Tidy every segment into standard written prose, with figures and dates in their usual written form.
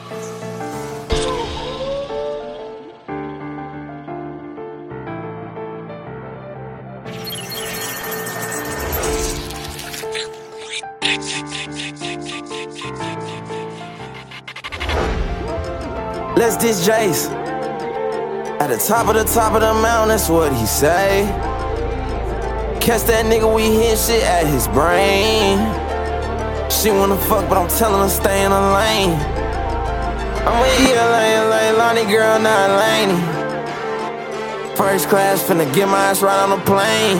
Let's diss Jace. At the top of the mountain, that's what he say. Catch that nigga, we hit shit at his brain. She wanna fuck, but I'm telling her stay in her lane. I'm with you, Lonnie girl, not Laney. First class, finna get my ass right on the plane.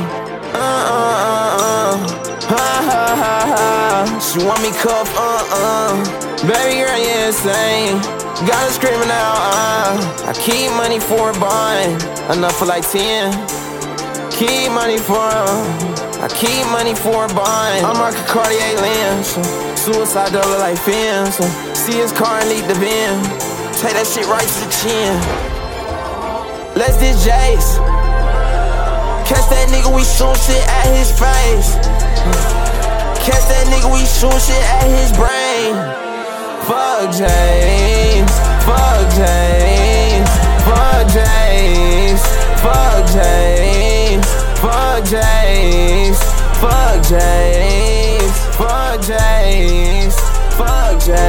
She want me cuff, baby girl, you insane. Got her screaming out, I keep money for a bond, enough for like 10. Keep money for I keep money for a bond. I'm rockin' Cartier lens, suicide dollar like fins. See his car and leak the bin. Take that shit right to the chin. Let's diss Jace. Catch that nigga, we shoot shit at his face. Catch that nigga, we shoot shit at his brain. Fuck James, fuck James, fuck James, fuck James, fuck James, fuck James, fuck James, fuck James.